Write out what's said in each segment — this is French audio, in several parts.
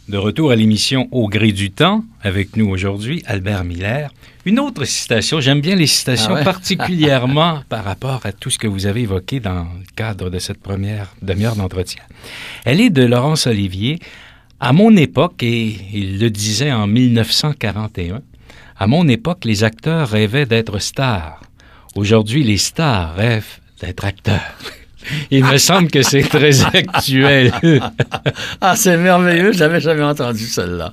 De retour à l'émission Au gré du temps, avec nous aujourd'hui, Albert Miller. Une autre citation, j'aime bien les citations particulièrement par rapport à tout ce que vous avez évoqué dans le cadre de cette première demi-heure d'entretien. Elle est de Laurence Olivier. À mon époque, et il le disait en 1941, à mon époque, les acteurs rêvaient d'être stars. Aujourd'hui, les stars rêvent d'être acteurs. Il me semble que c'est très actuel. C'est merveilleux, je n'avais jamais entendu celle-là.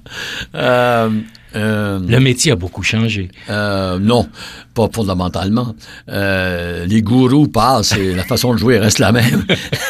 Le métier a beaucoup changé. Non, pas fondamentalement. Les gourous passent et la façon de jouer reste la même.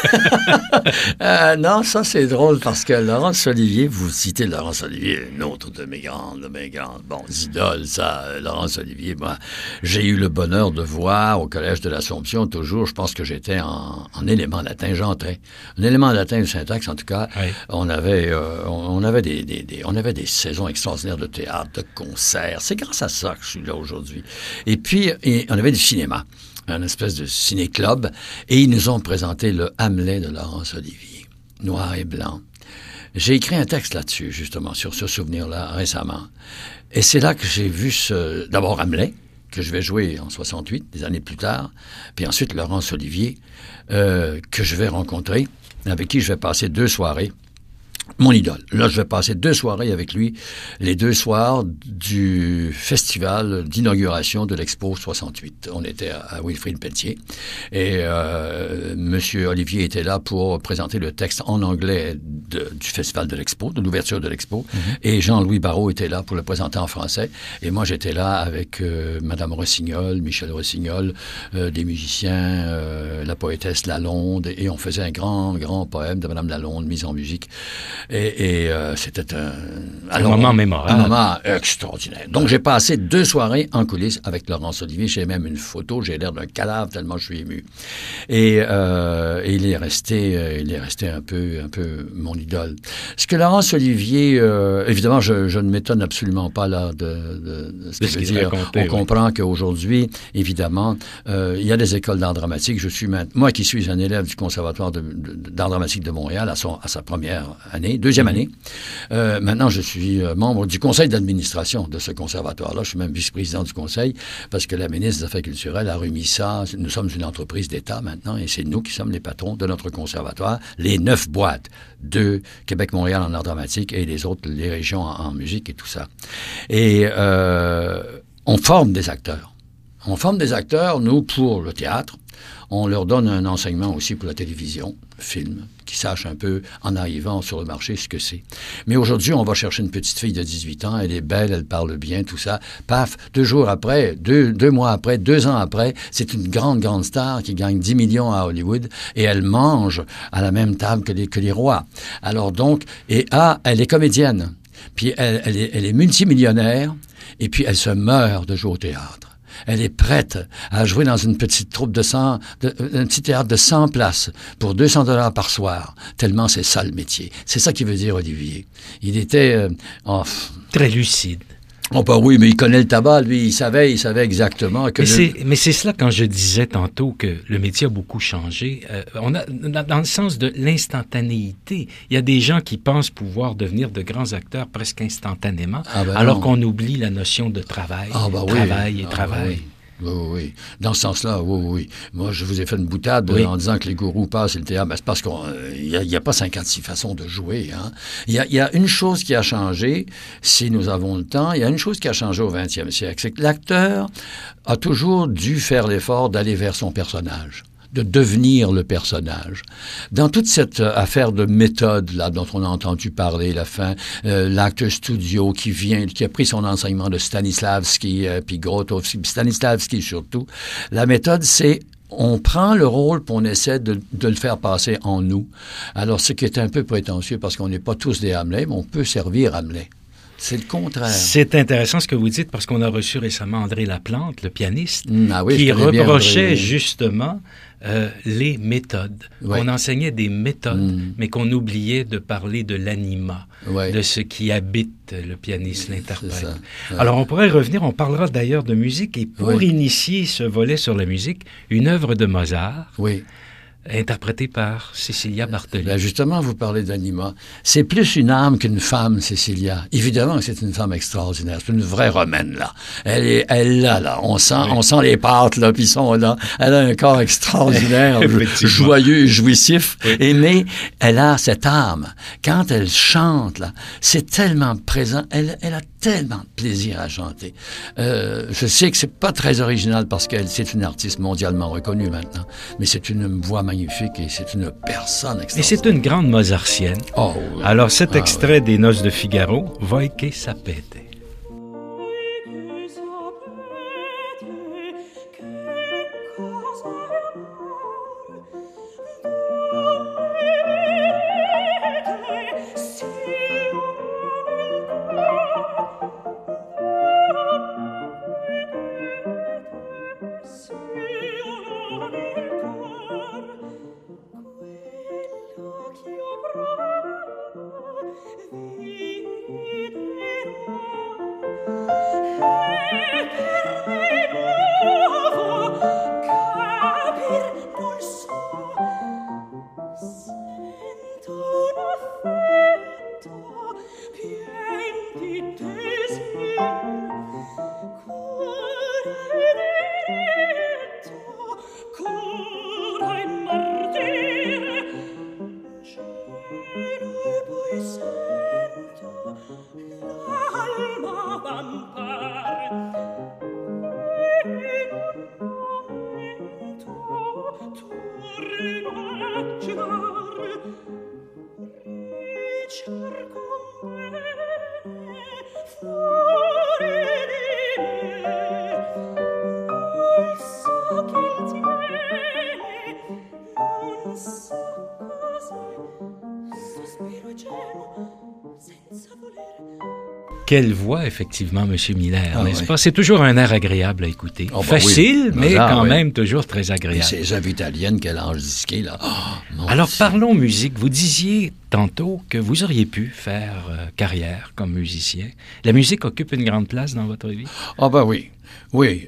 Non, ça c'est drôle parce que Laurence Olivier, vous citez Laurence Olivier, une autre de mes grandes, idoles, ça, Laurence Olivier. Moi, j'ai eu le bonheur de voir au Collège de l'Assomption, toujours, je pense que j'étais en élément latin, j'entrais. Un élément latin du syntaxe, en tout cas. Oui. On avait des saisons extraordinaires de théâtre, de concerts. C'est grâce à ça que je suis là aujourd'hui. Et puis, on avait du cinéma, un espèce de ciné-club, et ils nous ont présenté le Hamlet de Laurence Olivier, noir et blanc. J'ai écrit un texte là-dessus, justement, sur ce souvenir-là, récemment. Et c'est là que j'ai vu d'abord Hamlet, que je vais jouer en 68, des années plus tard, puis ensuite Laurence Olivier, que je vais rencontrer, avec qui je vais passer 2 soirées. Mon idole. Là, je vais passer 2 soirées avec lui, les 2 soirs du festival d'inauguration de l'Expo 68. On était à Wilfrid Pelletier et Monsieur Olivier était là pour présenter le texte en anglais du festival de l'Expo, de l'ouverture de l'Expo, et Jean-Louis Barrault était là pour le présenter en français. Et moi, j'étais là avec Madame Rossignol, Michel Rossignol, des musiciens, la poétesse Lalonde, et on faisait un grand poème de Madame Lalonde, mis en musique. Et c'était un moment mémorable. Un moment extraordinaire. Donc, j'ai passé 2 soirées en coulisses avec Laurence Olivier. J'ai même une photo. J'ai l'air d'un cadavre tellement je suis ému. Et il est resté un peu mon idole. Ce que Laurence Olivier, évidemment, je ne m'étonne absolument pas là de ce que je veux dire. On comprend qu'aujourd'hui, évidemment, il y a des écoles d'art dramatique. Moi qui suis un élève du Conservatoire d'art dramatique de Montréal à sa première année, deuxième année. Maintenant, je suis membre du conseil d'administration de ce conservatoire-là. Je suis même vice-président du conseil parce que la ministre des Affaires culturelles a remis ça. Nous sommes une entreprise d'État maintenant et c'est nous qui sommes les patrons de notre conservatoire. Les 9 boîtes de Québec-Montréal en art dramatique et les autres, les régions en musique et tout ça. Et on forme des acteurs. On forme des acteurs, nous, pour le théâtre. On leur donne un enseignement aussi pour la télévision, film, qui sachent un peu, en arrivant sur le marché, ce que c'est. Mais aujourd'hui, on va chercher une petite fille de 18 ans, elle est belle, elle parle bien, tout ça. Paf, 2 jours après, 2 mois après, 2 ans après, c'est une grande star qui gagne 10 millions à Hollywood et elle mange à la même table que les rois. Alors donc, elle est comédienne, puis elle est multimillionnaire et puis elle se meurt de jouer au théâtre. Elle est prête à jouer dans une petite troupe un petit théâtre de 100 places pour $200 par soir, tellement c'est ça le métier. C'est ça qui veut dire Olivier. Il était... très lucide. Oui, mais il connaît le tabac, lui, il savait exactement que... Mais c'est cela quand je disais tantôt que le métier a beaucoup changé. On a, dans le sens de l'instantanéité, il y a des gens qui pensent pouvoir devenir de grands acteurs presque instantanément, alors qu'on oublie la notion de travail, travail. Oui. Dans ce sens-là, oui. Moi, je vous ai fait une boutade en disant que les gourous passent le théâtre. C'est parce qu'il n'y a pas 56 façons de jouer. Hein. Il y a une chose qui a changé, si nous avons le temps, il y a une chose qui a changé au 20e siècle, c'est que l'acteur a toujours dû faire l'effort d'aller vers son personnage, de devenir le personnage. Dans toute cette affaire de méthode là dont on a entendu parler, l'acteur studio qui a pris son enseignement de Stanislavski, puis Grotowski, Stanislavski surtout, la méthode c'est on prend le rôle puis on essaie de le faire passer en nous. Alors, ce qui est un peu prétentieux parce qu'on n'est pas tous des Hamlet, mais on peut servir Hamlet. C'est le contraire. C'est intéressant ce que vous dites parce qu'on a reçu récemment André Laplante, le pianiste, qui reprochait justement les méthodes. Oui. On enseignait des méthodes, mais qu'on oubliait de parler de l'anima, de ce qui habite le pianiste, l'interprète. Ouais. Alors, on pourrait revenir, on parlera d'ailleurs de musique, et pour initier ce volet sur la musique, une œuvre de Mozart, interprétée par Cécilia Bartoli. Ben justement, vous parlez d'Anima. C'est plus une âme qu'une femme, Cécilia. Évidemment que c'est une femme extraordinaire. C'est une vraie romaine, là. Elle là. On sent les pâtes, là, puis ils sont là. Elle a un corps extraordinaire, joyeux et jouissif. Oui. Mais elle a cette âme. Quand elle chante, là, c'est tellement présent. Elle a tellement de plaisir à chanter. Je sais que c'est pas très original parce qu'elle, c'est une artiste mondialement reconnue maintenant. Mais c'est une voix magnifique et c'est une personne extraordinaire. Et c'est une grande mozartienne. Oh, oui. Alors cet extrait des Noces de Figaro, Voi che sapete. Quelle voix, effectivement, M. Miller, n'est-ce pas? C'est toujours un air agréable à écouter. Oh, facile, oui. Mais quand même toujours très agréable. Et ces œuvres italiennes qu'elle a enregistrées, là. Oh, alors, parlons musique. Vous disiez tantôt que vous auriez pu faire carrière comme musicien. La musique occupe une grande place dans votre vie? Ah ben oui. Oui,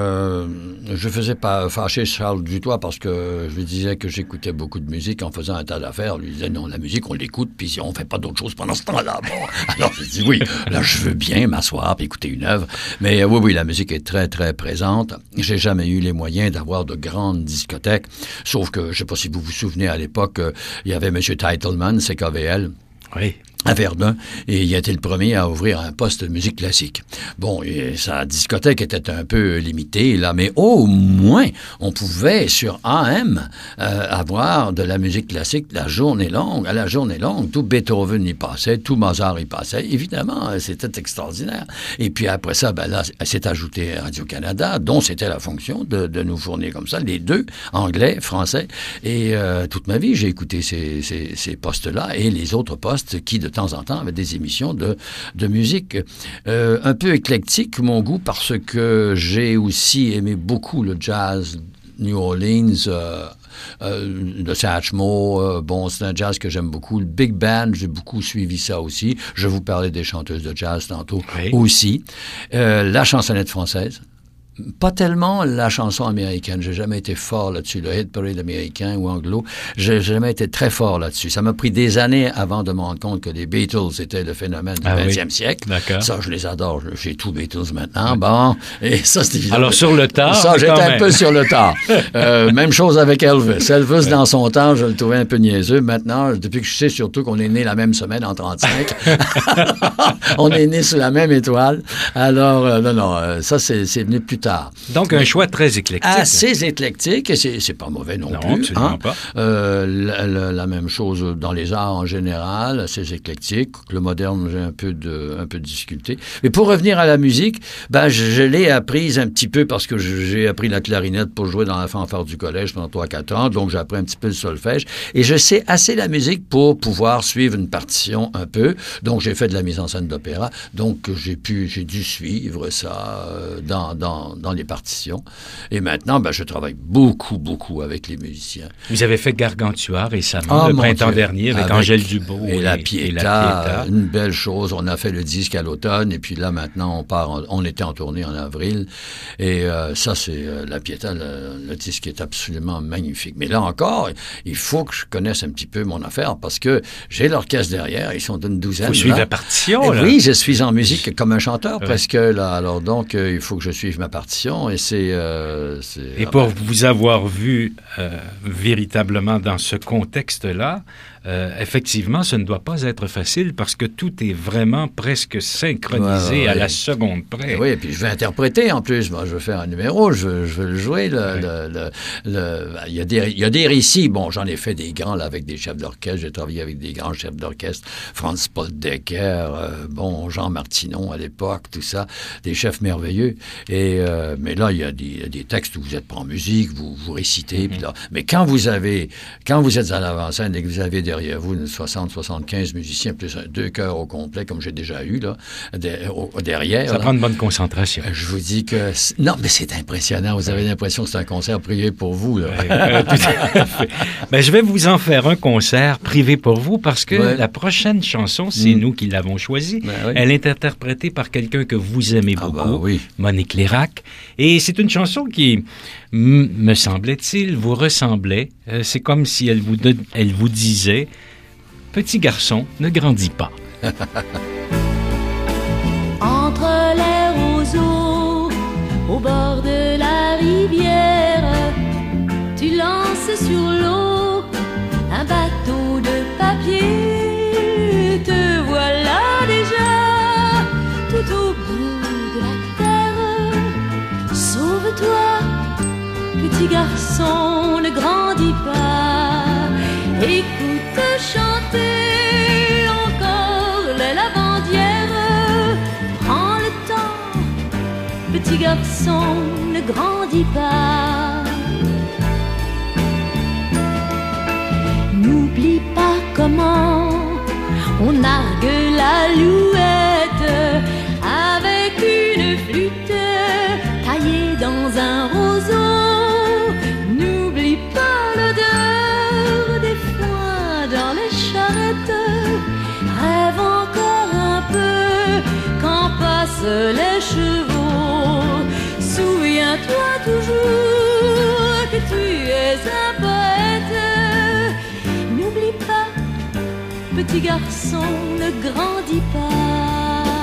je faisais pas fâcher Charles Dutoit parce que je lui disais que j'écoutais beaucoup de musique en faisant un tas d'affaires. Je lui disais non, la musique, on l'écoute, puis on fait pas d'autre chose pendant ce temps-là. Bon, alors je dis oui, là je veux bien m'asseoir et écouter une œuvre. Mais oui, la musique est très, très présente. J'ai jamais eu les moyens d'avoir de grandes discothèques, sauf que, je sais pas si vous vous souvenez, à l'époque, il y avait M. Teitelman, CKVL. Oui. À Verdun, et il a été le premier à ouvrir un poste de musique classique. Bon, et sa discothèque était un peu limitée, là, mais au moins, on pouvait, sur AM, avoir de la musique classique la journée longue. À la journée longue, tout Beethoven y passait, tout Mozart y passait. Évidemment, c'était extraordinaire. Et puis après ça, ben là, s'est ajouté Radio-Canada, dont c'était la fonction de nous fournir comme ça, les deux, anglais, français. Et toute ma vie, j'ai écouté ces postes-là et les autres postes qui, de temps en temps, avec des émissions de musique. Un peu éclectique, mon goût, parce que j'ai aussi aimé beaucoup le jazz New Orleans, de Satchmo. Bon, c'est un jazz que j'aime beaucoup. Le big band, j'ai beaucoup suivi ça aussi. Je vous parlais des chanteuses de jazz tantôt aussi. La chansonnette française. Pas tellement la chanson américaine. J'ai jamais été fort là-dessus. Le hit parade américain ou anglo, j'ai jamais été très fort là-dessus. Ça m'a pris des années avant de me rendre compte que les Beatles étaient le phénomène du 20e siècle. D'accord. Ça, je les adore. J'ai tout Beatles maintenant. Bon, et ça, c'est évident. Alors, sur le tard, ça, j'étais un peu sur le tard. Même chose avec Elvis. Elvis, dans son temps, je le trouvais un peu niaiseux. Maintenant, depuis que je sais surtout qu'on est né la même semaine en 35, on est né sous la même étoile. Alors, non, ça, c'est venu plus tard. Donc, un choix très éclectique. Assez éclectique, et c'est pas mauvais non plus. Non, absolument pas. La même chose dans les arts en général, assez éclectique. Le moderne, j'ai un peu de difficulté. Mais pour revenir à la musique, ben, je l'ai apprise un petit peu parce que j'ai appris la clarinette pour jouer dans la fanfare du collège pendant 3-4 ans, donc j'ai appris un petit peu le solfège. Et je sais assez la musique pour pouvoir suivre une partition un peu. Donc, j'ai fait de la mise en scène d'opéra. Donc, j'ai dû suivre ça dans dans les partitions. Et maintenant, je travaille beaucoup avec les musiciens. Vous avez fait Gargantua récemment, le printemps dernier, avec Angèle Dubois. Et la Pietà, une belle chose. On a fait le disque à l'automne, et puis là, maintenant, on était en tournée en avril. Et ça, c'est la Pietà, le disque est absolument magnifique. Mais là encore, il faut que je connaisse un petit peu mon affaire, parce que j'ai l'orchestre derrière, ils sont d'une douzaine. Vous suivez la partition, là. Oui, je suis en musique comme un chanteur, presque, là. Alors donc, il faut que je suive ma partition, et c'est... Et pour vous avoir vu véritablement dans ce contexte-là, effectivement, ce ne doit pas être facile parce que tout est vraiment presque synchronisé à la seconde près. Oui, et puis je vais interpréter en plus. Moi, je veux faire un numéro, je veux le jouer. Il y a des récits. Bon, j'en ai fait des grands là, avec des chefs d'orchestre. J'ai travaillé avec des grands chefs d'orchestre. Franz Paul Decker, Jean Martinon à l'époque, tout ça. Des chefs merveilleux. Mais là, il y a des textes où vous n'êtes pas en musique, vous récitez. Puis là, mais quand vous êtes à l'avant-scène et que vous avez derrière vous 60-75 musiciens, plus 2 chœurs au complet, comme j'ai déjà eu, là, derrière. Ça prend une bonne concentration. Je vous dis que... Non, mais c'est impressionnant. Vous avez l'impression que c'est un concert privé pour vous, là. Tout à fait. Je vais vous en faire un concert privé pour vous parce que la prochaine chanson, c'est nous qui l'avons choisie. Elle est interprétée par quelqu'un que vous aimez beaucoup, Monique Lérac. Et c'est une chanson qui, me semblait-il, vous ressemblait. C'est comme si elle vous disait « Petit garçon, ne grandis pas ». Entre les roseaux, au bord de la rivière, tu lances sur l'eau un bateau de papier. Te voilà déjà tout au bout de la terre. Sauve-toi, petit garçon, ne grandis pas. Écoute chanter encore les lavandières. Prends le temps, petit garçon, ne grandis pas. N'oublie pas comment on nargue l'alouette avec une flûte taillée dans un roseau. N'oublie pas l'odeur des foins dans les charrettes. Rêve encore un peu quand passent les chevaux. Souviens-toi toujours que tu es un poète. N'oublie pas, petit garçon, ne grandis pas.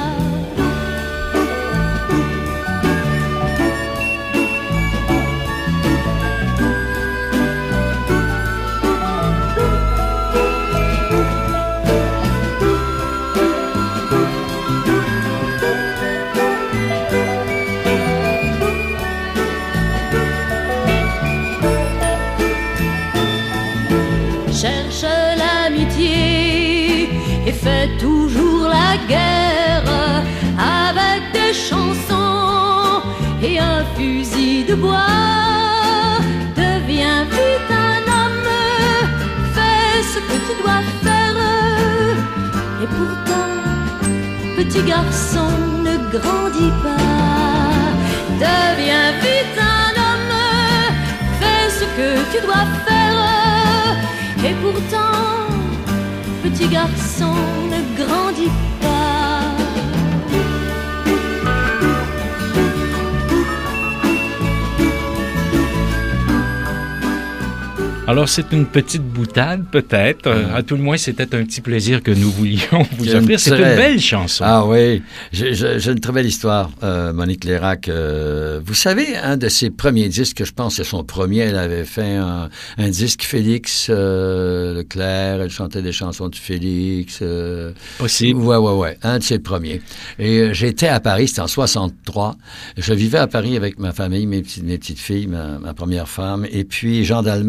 Cherche l'amitié et fais toujours la guerre avec des chansons et un fusil de bois. Deviens vite un homme, fais ce que tu dois faire. Et pourtant, petit garçon, ne grandis pas. Deviens vite un homme, fais ce que tu dois faire. Et pourtant, petit garçon, ne grandis pas. Alors, c'est une petite boutade, peut-être. À tout le moins, c'était un petit plaisir que nous voulions vous offrir. C'est une belle chanson. Ah oui, j'ai une très belle histoire, Monique Lérac. Vous savez, un de ses premiers disques, je pense que c'est son premier, elle avait fait un disque Félix Leclerc, elle chantait des chansons de Félix. Possible. Ouais, un de ses premiers. Et j'étais à Paris, c'était en 63. Je vivais à Paris avec ma famille, mes petites filles, ma première femme. Et puis Jean Dalmain, son mari,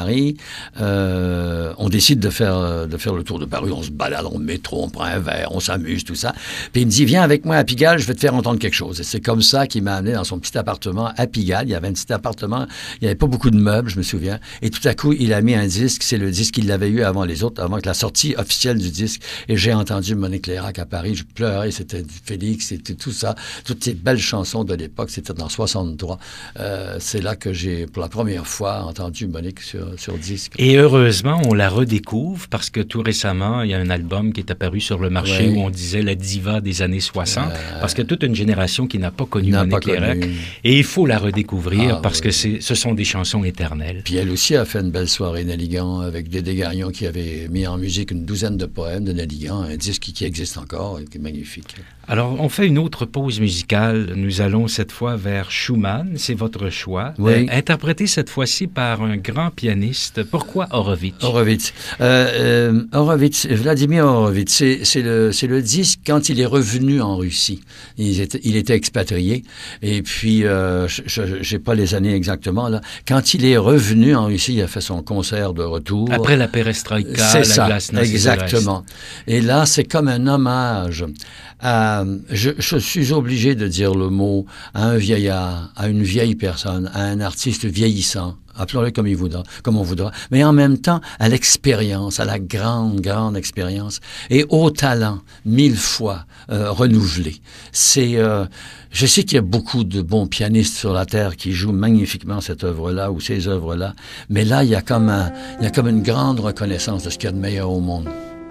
Paris, on décide de faire le tour de Paris. On se balade en métro, on prend un verre, on s'amuse, tout ça. Puis il me dit, viens avec moi à Pigalle, je vais te faire entendre quelque chose. Et c'est comme ça qu'il m'a amené dans son petit appartement à Pigalle. Il y avait un petit appartement, il n'y avait pas beaucoup de meubles, je me souviens. Et tout à coup, il a mis un disque, c'est le disque qu'il avait eu avant les autres, avant que la sortie officielle du disque. Et j'ai entendu Monique Lérac à Paris, je pleurais, c'était du Félix, c'était tout ça. Toutes ces belles chansons de l'époque, c'était dans 63. C'est là que j'ai, pour la première fois, entendu Monique sur disque. Et heureusement, on la redécouvre parce que tout récemment, il y a un album qui est apparu sur le marché où on disait la diva des années 60, parce que toute une génération qui n'a pas connu Monique Lérac. Et il faut la redécouvrir parce que ce sont des chansons éternelles. Puis elle aussi a fait une belle soirée Nelligan avec Dédé Gagnon qui avait mis en musique une douzaine de poèmes de Nelligan, un disque qui existe encore et qui est magnifique. Alors, on fait une autre pause musicale. Nous allons cette fois vers Schumann. C'est votre choix. Oui. Interprété cette fois-ci par un grand pianiste. Pourquoi Horowitz? Horowitz, Vladimir Horowitz, c'est le disque quand il est revenu en Russie. Il était expatrié. Et puis, j'ai pas les années exactement, là. Quand il est revenu en Russie, il a fait son concert de retour. Après la perestroïka, la glasnost. Exactement. Et là, c'est comme un hommage je suis obligé de dire le mot à un vieillard, à une vieille personne, à un artiste vieillissant, appelons-le comme on voudra, mais en même temps à l'expérience, à la grande expérience et au talent 1000 fois renouvelé. Je sais qu'il y a beaucoup de bons pianistes sur la terre qui jouent magnifiquement cette œuvre-là ou ces œuvres-là, mais là il y a comme une grande reconnaissance de ce qu'il y a de meilleur au monde.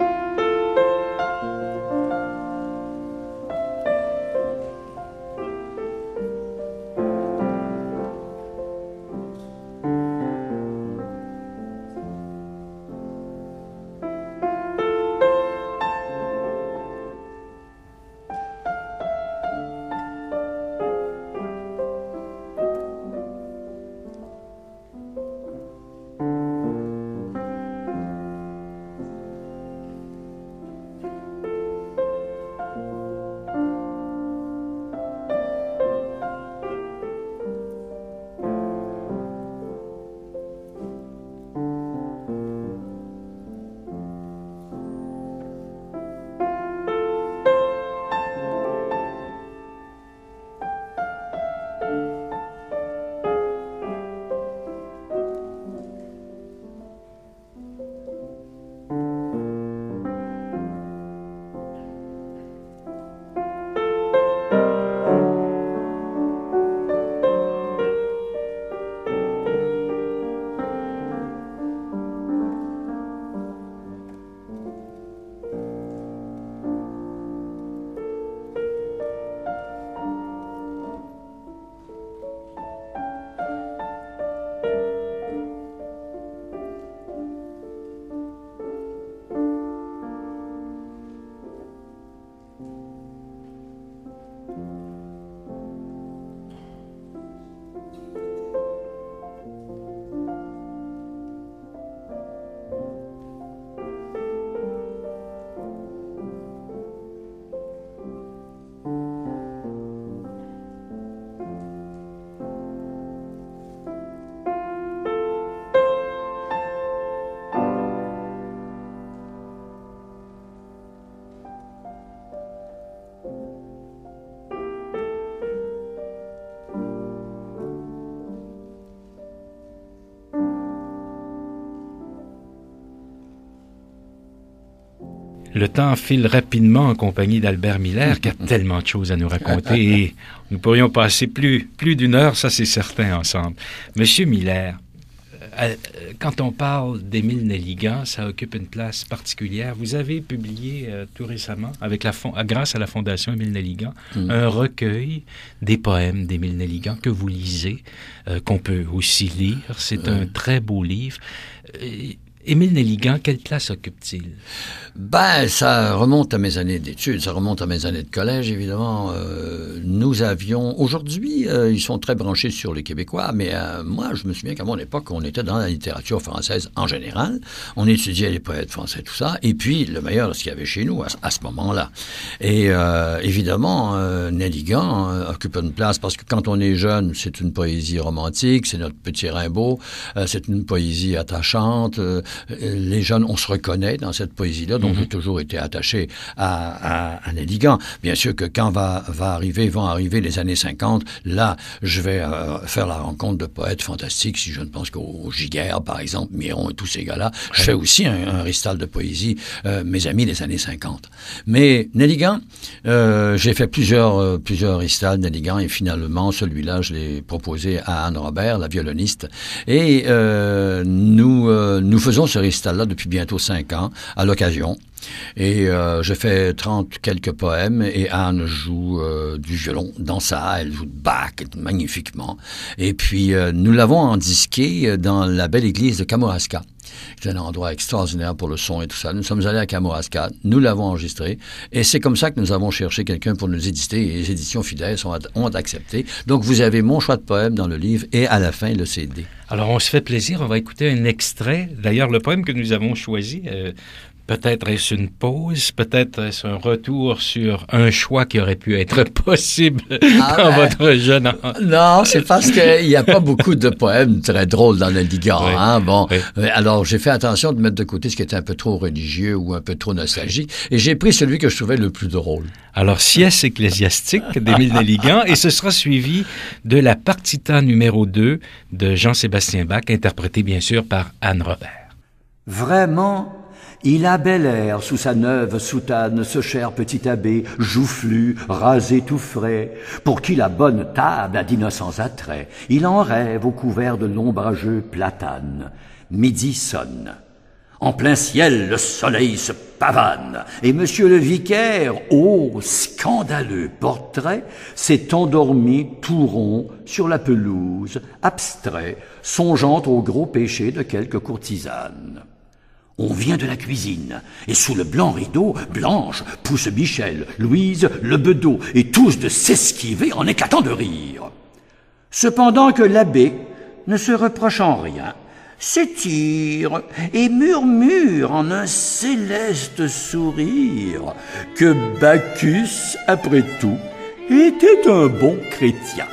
Le temps file rapidement en compagnie d'Albert Miller, qui a tellement de choses à nous raconter. Et nous pourrions passer plus d'une heure, ça c'est certain, ensemble. Monsieur Miller, quand on parle d'Émile Nelligan, ça occupe une place particulière. Vous avez publié tout récemment, grâce à la Fondation Émile Nelligan, un recueil des poèmes d'Émile Nelligan que vous lisez, qu'on peut aussi lire. C'est un très beau livre. Émile Nelligan, quelle place occupe-t-il? Ben, ça remonte à mes années d'études, ça remonte à mes années de collège, évidemment. Nous avions... Aujourd'hui, ils sont très branchés sur les Québécois, mais moi, je me souviens qu'à mon époque, on était dans la littérature française en général. On étudiait les poètes français, tout ça. Et puis, le meilleur de ce qu'il y avait chez nous à ce moment-là. Et évidemment, Nelligan occupe une place parce que quand on est jeune, c'est une poésie romantique, c'est notre petit Rimbaud, c'est une poésie attachante. Les jeunes, on se reconnaît dans cette poésie-là. Donc, j'ai toujours été attaché à Nelligan. Bien sûr que quand vont arriver les années 50, là, je vais faire la rencontre de poètes fantastiques. Si je ne pense qu'au Giguère, par exemple, Miron et tous ces gars-là, je fais aussi un récital de poésie, mes amis des années 50. Mais Nelligan, j'ai fait plusieurs récitals de Nelligan et finalement, celui-là, je l'ai proposé à Anne Robert, la violoniste. Et nous faisons ce récital-là depuis bientôt 5 ans, à l'occasion. Et je fais 30 quelques poèmes et Anne joue du violon dans ça, elle joue de Bach magnifiquement. Et puis nous l'avons endisqué dans la belle église de Kamouraska. C'est un endroit extraordinaire pour le son et tout ça. Nous sommes allés à Kamouraska, nous l'avons enregistré et c'est comme ça que nous avons cherché quelqu'un pour nous éditer et les éditions Fidèles ont accepté. Donc vous avez mon choix de poème dans le livre et à la fin le CD. Alors on se fait plaisir, on va écouter un extrait. D'ailleurs, le poème que nous avons choisi... peut-être est-ce une pause, peut-être est-ce un retour sur un choix qui aurait pu être possible dans votre jeune âge. Non, c'est parce qu'il n'y a pas beaucoup de poèmes très drôles dans Nelligan. Oui, hein? Bon, oui. Alors j'ai fait attention de mettre de côté ce qui était un peu trop religieux ou un peu trop nostalgique, et j'ai pris celui que je trouvais le plus drôle. Alors, Sieste ecclésiastique d'Émile Nelligan, et ce sera suivi de la partita numéro 2 de Jean-Sébastien Bach, interprété bien sûr par Anne Robert. Vraiment, il a bel air sous sa neuve soutane, ce cher petit abbé, joufflu, rasé tout frais, pour qui la bonne table a d'innocents attraits. Il en rêve au couvert de l'ombrageux platane. Midi sonne. En plein ciel, le soleil se pavane, et monsieur le vicaire, ô scandaleux portrait, s'est endormi tout rond sur la pelouse, abstrait, songeant au gros péché de quelques courtisanes. On vient de la cuisine, et sous le blanc rideau, Blanche pousse Michel, Louise, le bedeau, et tous de s'esquiver en éclatant de rire. Cependant que l'abbé, ne se reprochant rien, s'étire et murmure en un céleste sourire que Bacchus, après tout, était un bon chrétien.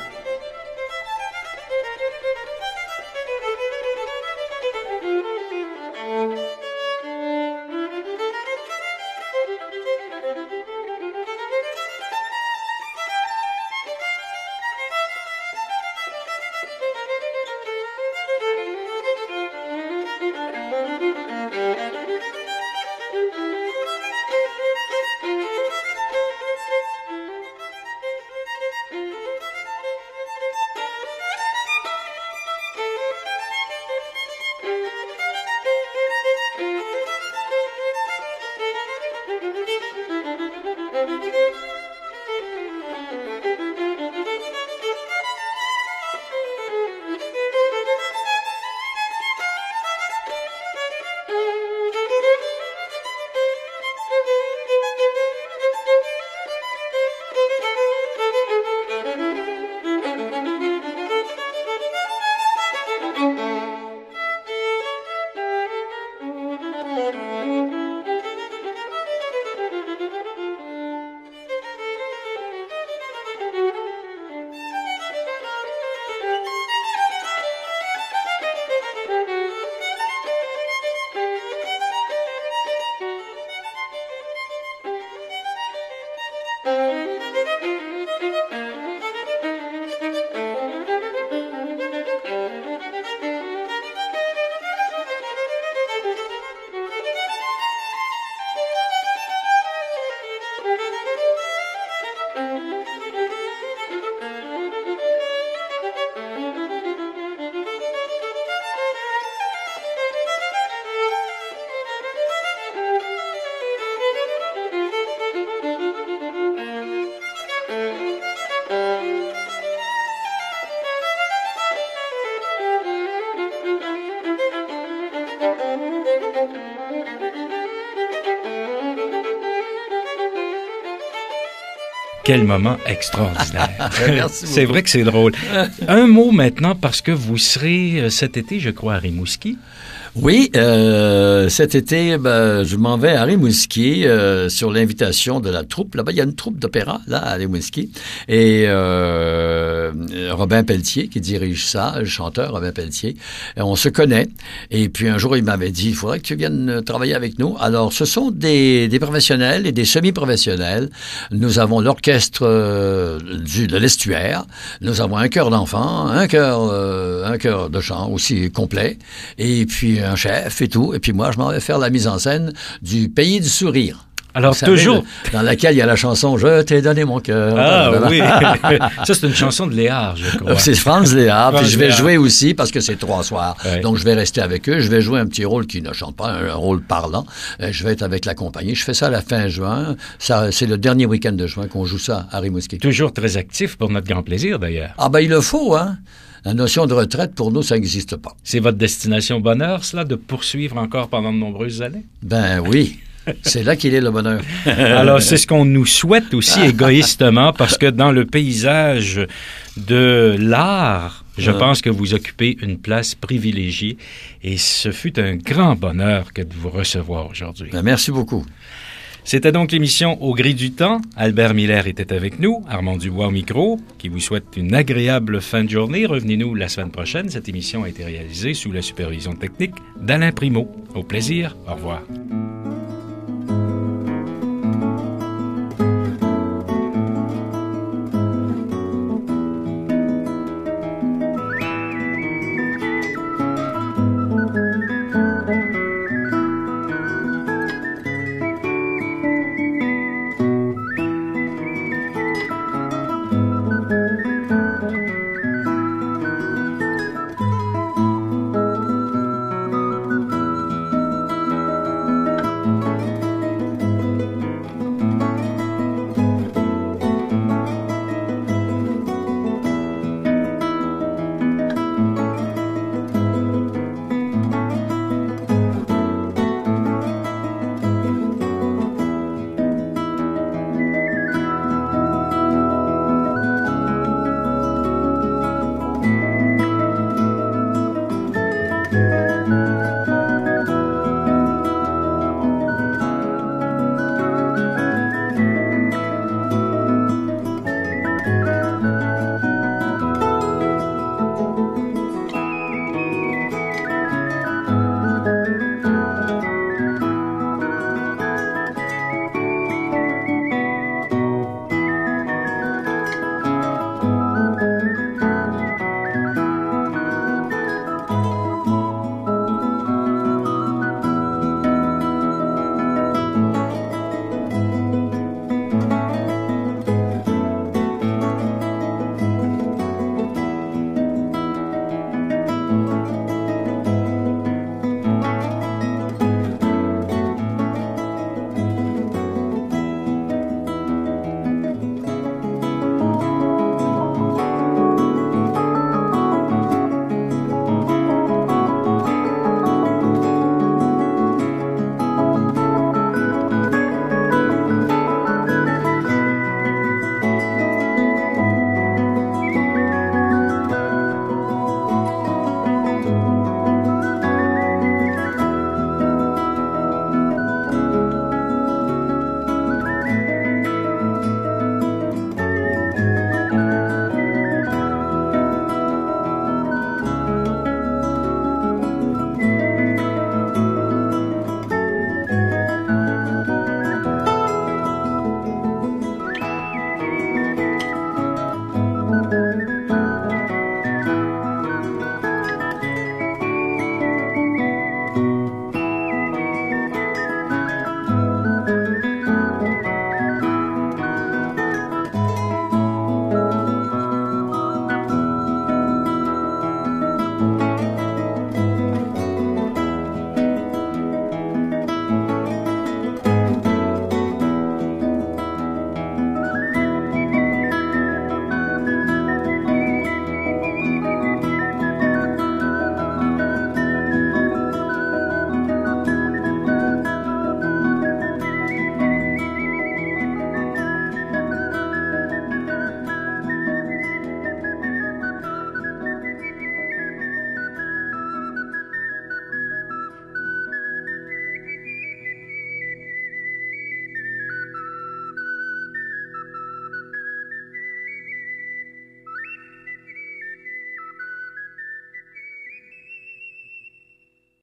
Quel moment extraordinaire. Merci C'est vrai que c'est drôle. Un mot maintenant, parce que vous serez cet été, je crois, à Rimouski. Oui, cet été, je m'en vais à Rimouski sur l'invitation de la troupe. Là-bas, il y a une troupe d'opéra, là, à Rimouski. Et Robin Pelletier, qui dirige ça, le chanteur Robin Pelletier, on se connaît. Et puis un jour, il m'avait dit, il faudrait que tu viennes travailler avec nous. Alors, ce sont des professionnels et des semi-professionnels. Nous avons l'orchestre de l'Estuaire. Nous avons un chœur d'enfants, un chœur de chant aussi complet. Et puis un chef et tout. Et puis moi, je m'en vais faire la mise en scène du Pays du Sourire. Alors, toujours... Dans laquelle il y a la chanson « Je t'ai donné mon cœur ». Ah oui, ça c'est une chanson de Léard, je crois. C'est Franz Léard, puis je vais jouer aussi parce que c'est 3 soirs. Ouais. Donc je vais rester avec eux, je vais jouer un petit rôle qui ne chante pas, un rôle parlant. Je vais être avec la compagnie. Je fais ça à la fin juin. Ça, c'est le dernier week-end de juin qu'on joue ça à Rimouski. Toujours très actif pour notre grand plaisir d'ailleurs. Ah il le faut, hein. La notion de retraite, pour nous, ça n'existe pas. C'est votre destination bonheur, cela, de poursuivre encore pendant de nombreuses années? Ben oui. C'est là qu'il est le bonheur. Alors, c'est ce qu'on nous souhaite aussi égoïstement, parce que dans le paysage de l'art, je pense que vous occupez une place privilégiée et ce fut un grand bonheur que de vous recevoir aujourd'hui. Ben, merci beaucoup. C'était donc l'émission Au Gré du Temps. Albert Miller était avec nous, Armand Dubois au micro, qui vous souhaite une agréable fin de journée. Revenez-nous la semaine prochaine. Cette émission a été réalisée sous la supervision technique d'Alain Primo. Au plaisir. Au revoir.